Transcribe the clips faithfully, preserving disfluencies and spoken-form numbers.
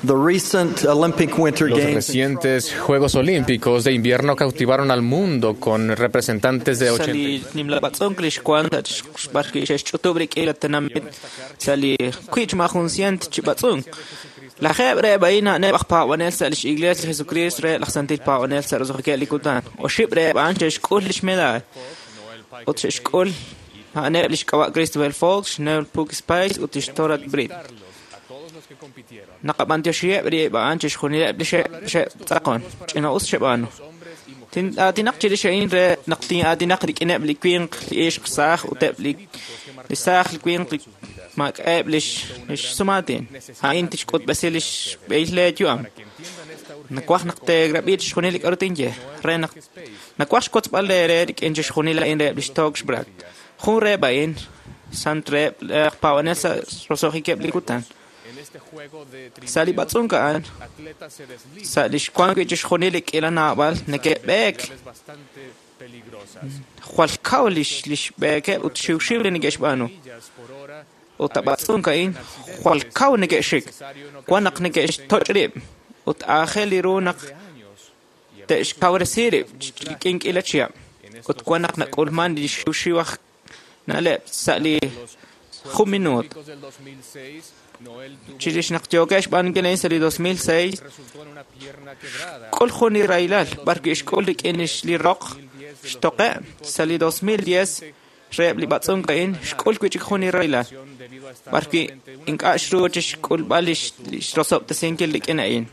The recent Olympic Winter Los Games recientes Juegos Olímpicos de invierno cautivaron al mundo con representantes de ochenta. Sali nimla batsonglish kwanta barki shesh octubre kila tanamit sali kwich ma khunsient chibatsung la khabre bayina ne bakhpa wanel salish igles Jesucrist re laxantil pa wanel sar zokhke likutan o shibre banchesh kullish meda o tsh kul ane lish kawa Christopher Fox ne puk spice o tishtorat brit naqabantyo shibre banchesh khunil blishe she taqon ina us shebano tin atinak chili shain re naqti atinak rikina blikwin ish qsakh utablik lisakh likwin mak ablish ish sumatin ha intish qut basilish beile juam nakwakh naqte grabit shkhunelik artinje re naq nakwakh qut balle re inje shkhunila in re blistog brak khun re bain santre pawanesa rosohike blikutan sali batzunkaan sali shkwan ke shkhonelik ila nabal neke bek khwal kawlish lish bek ut shivshivle ngesh banu ut batzunkain khwal kaw neke shik kwanak neke tojrib ut akheli ronak te shkawresiri king ila chia ut kwanak nakulman li shivshivakh nale sali khum minut Chilish naqtiokesh ban gelen sali dos mil seis kol khoni railal barkish kol inish li roq shtoqa sali dos mil diez reb li batzon kain shkol kwich khoni railal barki inkash roch kol balish rosop tesenkel likenain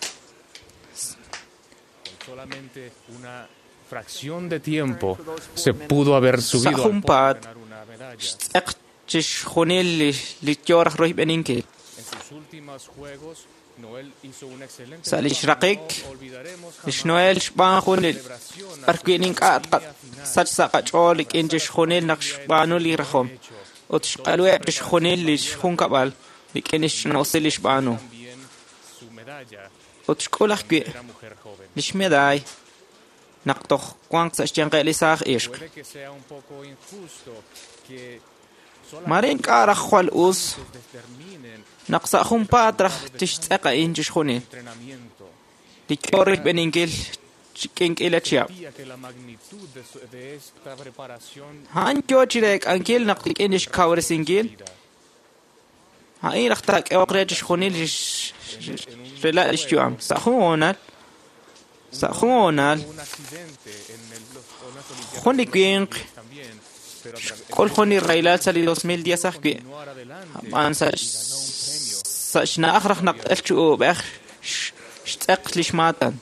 solamente una fracción de tiempo se pudo haber subido a una medalla. Chish khonil li tior roib eninke En sus últimos juegos Noel hizo un excelente salish raqiq lish noel shban khonil arkinin qat sach saqachol injish khonil naqsh banu li rakhom ot shqalu ish khonil lish khun kabal likinish nosilish banu ot shkolakh ki lish meday naqtoh kwang sa shanqeli saq ish Marin kara khwal us naqsa khum patra tishtaqa injish khuni dikori beningil chiking ila chia han kyochirek ankil naqlik inish kawr singil hain raqtak oqrejish khuni lish rela ishtuam sakhunal sakhunal khuni king kol khoni railat sali dos mil diez akhi an sa sachna akhraq naqalchu bakh shtaqlish matan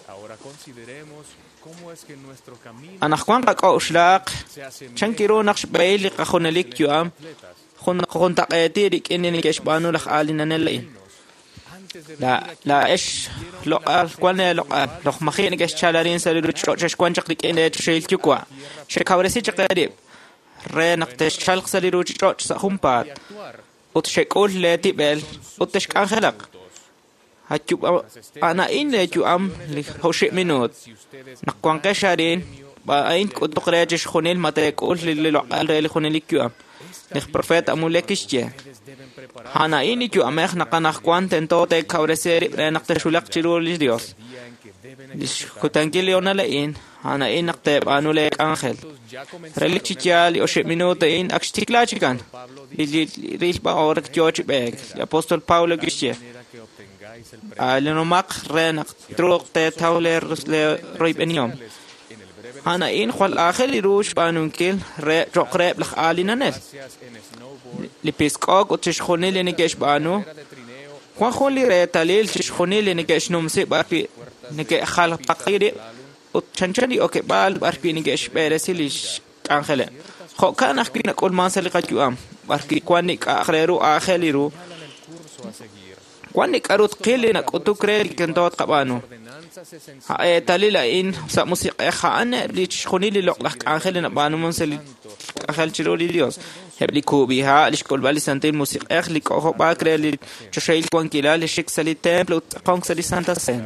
ana khwan qaqa ushlaq chankiro naqsh bayli qakhonalik yuam khon khon taqati rikinin keshbanu lakh alina nalain la la ish loqal kwana loqal lokh makhin kesh chalarin sali ruch kwan chaqlik ene shil tukwa shekawresi chaqarib re naqtesh chalq sali ruch roch sa humpat ut shekol leti bel ut shkan khalaq hachub ana in leju am li hoshi minut naqwan qasharin ba ain kut qrajish khunil matekol li loqal li khunilik yu am nih profet amulekish je hana in yu amekh naqanaq kwanten tote kawreseri re naqtesh ulaq chirul dios lish kutankili onala in hana in naqte anulek angel relichial o minuto in axtiklachikan li ril ba ork george beg apostol paulo gische alenomak renak trokte tauler le roibenium hana in khwal akhel rush banunkil re joqreb lakh alinanel li piskog o tishkhonil ni gesh banu khwa kholi re talil tishkhonil ni gesh numsi ba ni ge khal taqiri وتشنشني أوكي بال باركي نجيش بيرسيليش أنخله خو كان أحكينا كل ما سلقة جوام باركي كواني كآخرو آخليرو كواني كاروت قيلنا كتو كريل كنتوت قبانو هاي تاليلا إن سا موسيقى خانة ليش خوني لي لقلك أنخلنا بانو منسلي أخل تشلولي ديوس هبلي كوبيها ليش كل بالي سنتين موسيقى أخلي كأخو باكريل تشيل كوانكيلا ليش سالي تمبل وتقونك سالي سانتا سين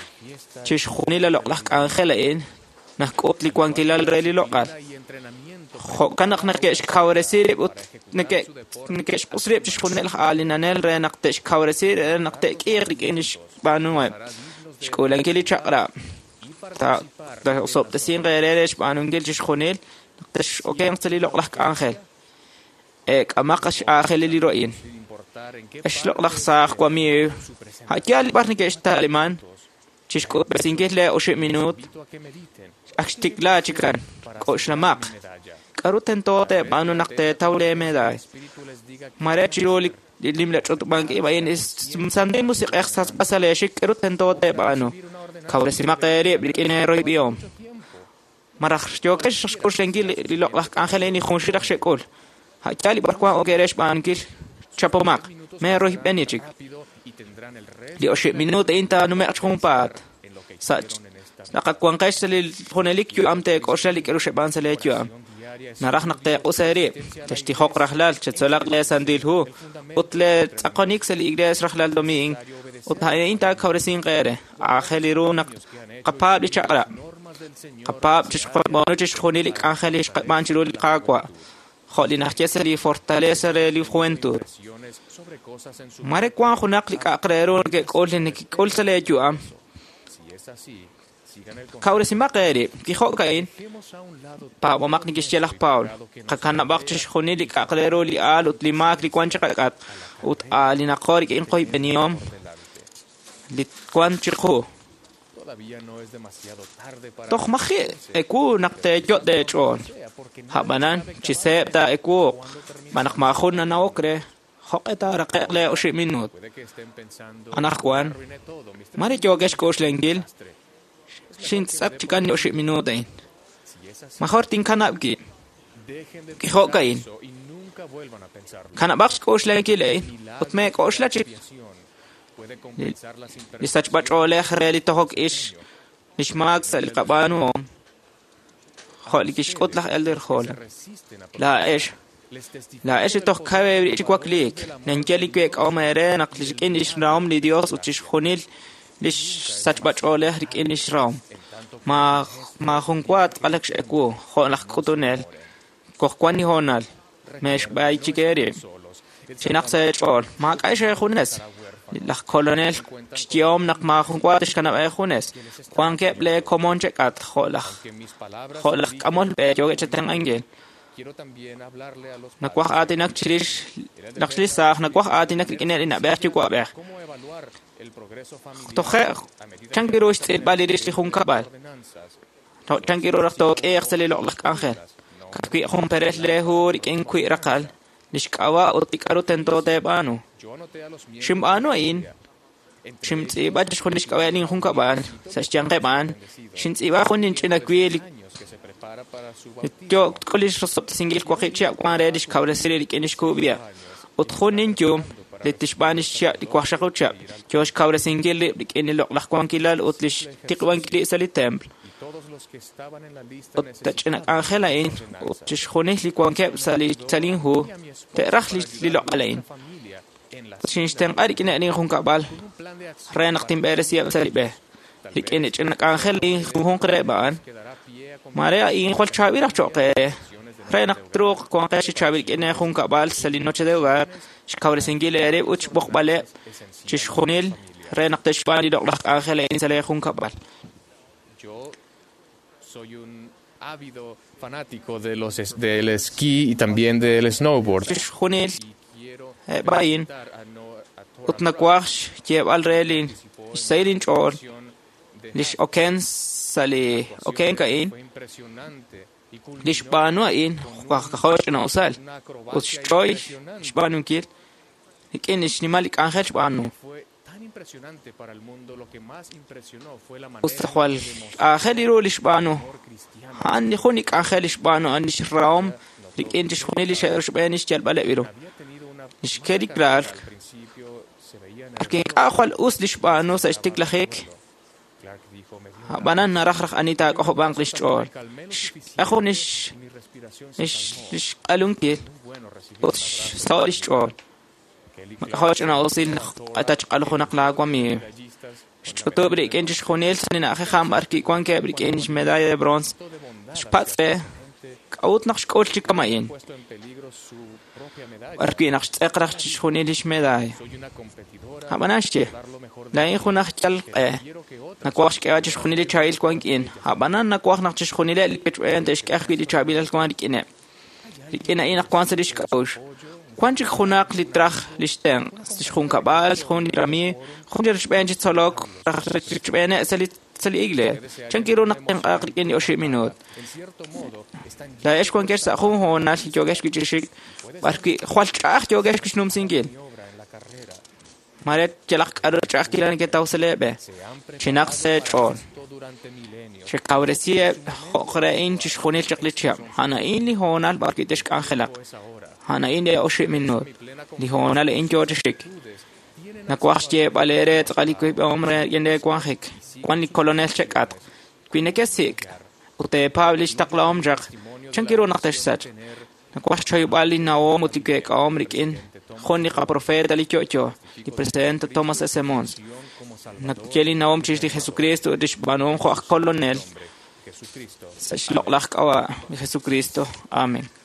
chish khunila loqlaq angela in nakot li kwankilal reli loqal كان نكش كورسير بوت نك نكش قصري بتشخون الحالين نل نقتش كورسير نقتك إيه إنش بانو شكولا كلي شقرا تا تا صوب تسين غيرش بانو نجيل تشخونيل نقتش أوكي نقتلي لقلك آخر إك أماقش آخر اللي رؤين إيش لقلك ساق وميو هكيا اللي بارنك إيش تعلمان تشكو بس إنجيل لا أشيء منوت أشتك لا تكن كوش لماق كروتن توته بانو نقطة تولي مداي مرة تشيلولي اللي ملا تشوت بانك إباين إس مسندين موسيقى إحساس بس لا شيء كروتن توته بانو كورسي ما قريب لكن روي بيوم مرة خشجوكش كوش لنجيل اللي لقلك آخريني خونشي رخش كول هكالي بركوا أوكيرش بانكيل شابو ماق ما روي بنيتك لأشيء منوت أنت نمأت خون بعد ساج لقد كون قيش سلي هنالك يوم تك أشلك روش بان سليت يوم نراح نقطع قصيري تشتيخوق رحلال تشتسلق لا سنديل هو أطلع أقنيك سلي إجلس رحلال دومين أطلع أنت كورسين غيره آخر رونق قباب لشقرا قباب تشقق بانو تشخوني لك آخر لشق بانشلو لقاقوا خالي نحكي سلي فورتاليسا لي فوينتور مارك وان خناق لك أقرارون كقول إنك كل سليت يوم كورسي ما قريب كي خو كاين با وما كنيش يلخ باول كان باقتش خوني لك اقلرو لي ال وتلي ماك لي كوان شقات وت لي نقارك ان قوي بنيوم لي كوان شخو توخ مخي اكو نقطه جو دچون هبنان تشسب دا اكو منخ ما خوننا نوكره خقتا رقيق لا اشي منوت انا اخوان ماري جوجش كوش لنجيل شين تساب تكاني أشيء منودين ما خورتين كان أبكي كي خو كاين كان باكش كوش لكي لين وتمي كوش لكي لساتش باتشو لخري لتهوك إيش ليش ماكس القبانو خولي كيش قط لخ ألدر خول لا إيش لا إيش تخ كاوي إيش كواكليك ننجلي كويك أو ميرين أقلش كين إيش راوم لديوس وتش خونيل ليش ساتش باتشو لخريك إيش راوم ما ما خنقات قالكش أكو خلق كتونل كوخواني هونال مش باي تجاري شناق سيجول ما كايش يخونس لخ كولونيل يوم نق ما خنقاتش كان يخونس كوان كبل كومون جكات خلق خلق كمون بيجوجة تن أنجيل نقوخ آتي نكشليش نكشليش ساخ نقوخ آتي نكريني لنا بيحكي كوابيح تخ تنقروش تبالي ريش لخون كبال تنقرو رختوك إيه يخسلي لعلق آخر كي خون بريت له ركين كوي رقال ليش كوا أطيكارو تنتو تيبانو شم آنو إين شم تيبا جش خونش كوانين خون كبال ساش جانقي بان شن تيبا خونين چنا كوي جو كلش رصبت سنجيل كوخي تشاق وان ريدش كورسيري ركينش كوبيا وتخونين جوم لتشبانش شاء لكوخشقو تشاب جوش كورا سنجيل لكن لقلق كوان كلال وتلش تقوان كلي سالي تامبل وتجنك آخلين وتشخونيش لكوان كاب سالي تالين هو تأرخ للقلين شنشتن قارك نأني خون كابال رأينا قتين بارسيا سالي به لكن جنك آخلين هون قريبان ما رأي إن خل شابي رح شوقه رأينا قتروق كوان قاشي شابي لكن خون كابال سالي نوچه دوار شكاور سنجيل يريب وش بقبله تشخونيل رأينا قتشباني لقلق آخلين سالي خون كابال Soy un ávido fanático de los del esquí y también del snowboard. تشخونيل باين وتنكواش جيب الريلين سيرين شور ليش أوكين سالي أوكين كاين ليش بانو إين وخخوش نوصل وتشتوي شبانو كيل لكن إيش نمالك آخر شبانو استخوال آخر يرول شبانو أني خونك آخر شبانو أني شراهم لكن تشخوني ليش شبانيش جلب على بيرو إيش كذي كلارك لكن آخر أوس لشبانو سأشتك لخيك بنان رخ رخ أني تاك أخو بانقلش جول أخو نش نش نش قالون كيل سوالش جول خواج أنا أوصل أتاج قالو نقلا قومي شتو بريك إنش خونيل سنين أخي خام أركي قوان كبريك إنش مدايا برونز شبات قوت نقش قول شي كماين puesto en peligro su propia medalla. أركي نقش تقرأ تشخوني ليش مداي Soy una competidora, هبناشتي dar lo mejor de لا يخو نختل إيه quiero que otras نكواش كي أجش خوني لي شايل كوانك إن هبنا نكواش نقش خوني لي اللي بتوين تشك أخي لي شابيل الكوانك إن لكن أين كوان سريش كأوش كوانش خناق لترخ لشتن تشخون كبال خون رمي خون رش بين جت سلاك رش بين أسلي سلي إجله كان كيرو نقطن قاقر إني أشي منود en cierto modo están لا إيش كون كيس أخو هو ناس يجوجش كيشيك باركي خالش أخ يجوجش كشنوم سينجيل obra en la carrera. مارت جلق أرو أخ كيلان كتاوسلة به شناق سجون Durante milenios شكاورسية خرائين تشخوني شغلة شام هنا إين لي هونا الباركي تشك أخلاق es ahora. هنا إين لي أشي منود لي هونا لإن جوجشك نكواش جيب على تقالي كوي بعمر يندي كواخك كوان لي كولونيل شكات كوي نكسيك وتي بابليش تقلام جاك شنكيرو نقطش سات نكواش شاي بالي ناو متيكيك عمرك إن خوني كبروفيت اللي كيوتشو لي بريزيدنت توماس سيمونز نكيلي ناوم تشيش لخيسوكريستو دش بانوم خو كولونيل Jesucristo. سشلق لك أوا لخيسوكريستو آمين